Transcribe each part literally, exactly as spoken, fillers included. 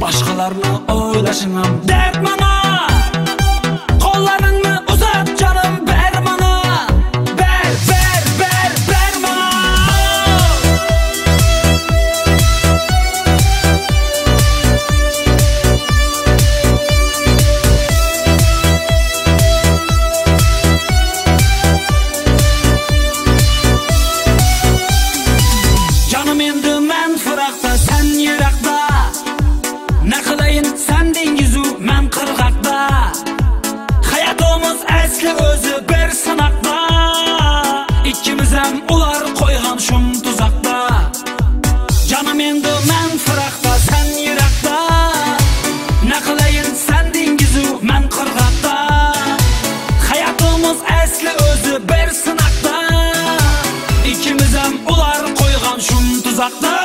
Başkalarını oylaşınam dert bana. Kollarını uzat canım, ver bana. Ver, ver, ver, ver bana. Canım endi men fırakta, sen yirakta. Ne kılayın sen dengizu, men kırgakta. Hayatımız esli özü bir sınakta. İkimiz hem ular koygan şum tuzakta. Canım endi men fırakta, sen yirakta. Ne kılayın sen dengizu, men kırgakta. Hayatımız esli özü bir sınakta. İkimiz hem ular koygan şum tuzakta.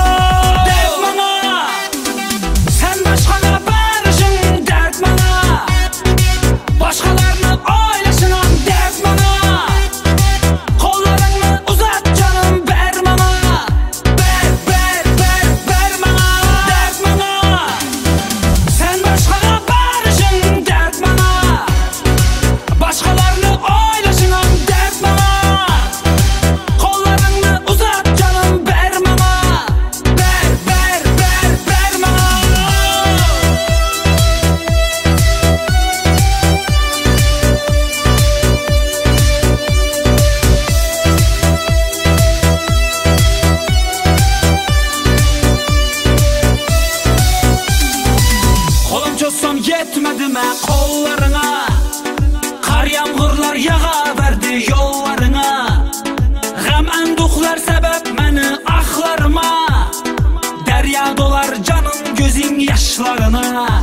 Yetmedime kollarına, kar yağmurlar yağa verdi yollarına. Gam enduklar sebep meni ahlarıma. Derya dolar canım gözün yaşlarına.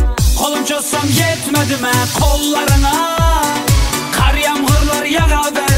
Kolum çotsam yetmedime kollarına, kar yağmurlar yağa verdi